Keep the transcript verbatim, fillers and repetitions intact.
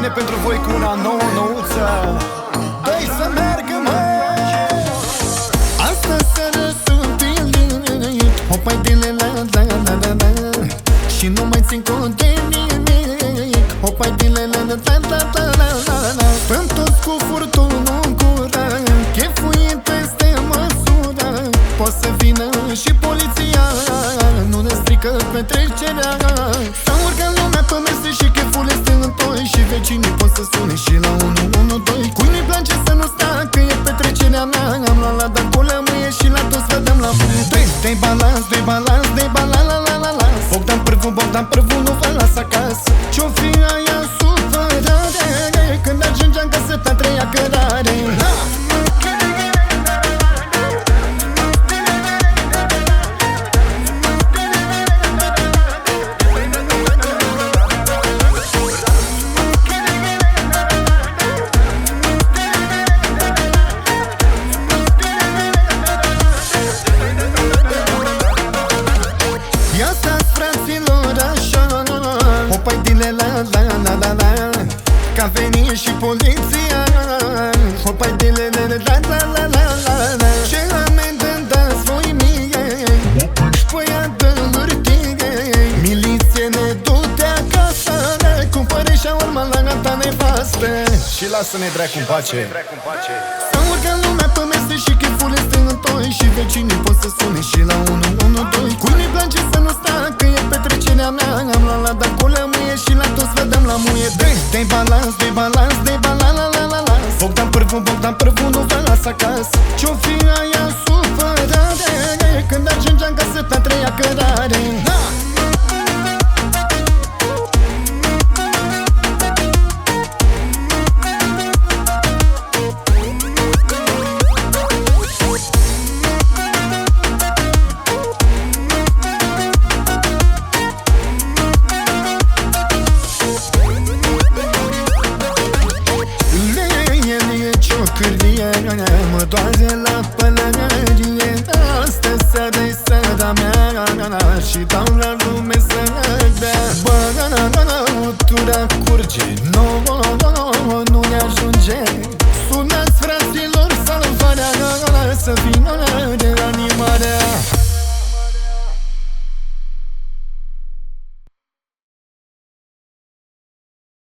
pentru voi cu una nouă nouță. Dă-i să meargă, mă! Asta seară sunt pilit, hopai de la la la la la la. Și nu mai țin cont de nimic, hopai de la la la la la la la la. Stăm toți cu furtunul în gură, chefuim peste măsură. Poate să vină și poliția, nu ne strică petrecerea. S-a urcat lumea pe mese și cheful este în toi, și vecinii pot să sune și la unu unu doi. Cui nu-i place să nu sta, că e petrecerea mea. Am luat la dar cu lămâie și la toți vedem la bun. Dă-i balans, dă-i balans, dă-i balans, la la la la. Bogdan Prâvu, Bogdan Prâvu, nu vă las acasă. Ce-o fi aia supărare, când ajunge acasă pe a treia cărare. Ia stați, fraților, așa, hopai dile la la la la la. Că a venit și poliția, hopai dile la la la la la la la. Ce amendă dați voi mie, păia de hârtie. Miliție, ne du-te acasă, cumpăre și-a-urma la ta nevastă. Și lasă-ne dracu-n pace. S-a urcat lumea pe mese și cheful este în toi, și vecinii pot să sune și la unu unu doi. Cui nu-i place să nu sta, că e petrecerea mea. Am luat la dar cu lămâie și la toți vedem la muie. Dă-i balans, dă-i balans, dă-i balans, la la la la. Bogdan Prâvu, Bogdan Prâvu, nu vă las acasă. Ce-o fi aia supărare, când ajunge acasă pe a treia cărare. Mă doare la pălărie, astă seara-i seara mea, și dau la lume să bea. Bă, na na na na, utura curge, no, no, no, no.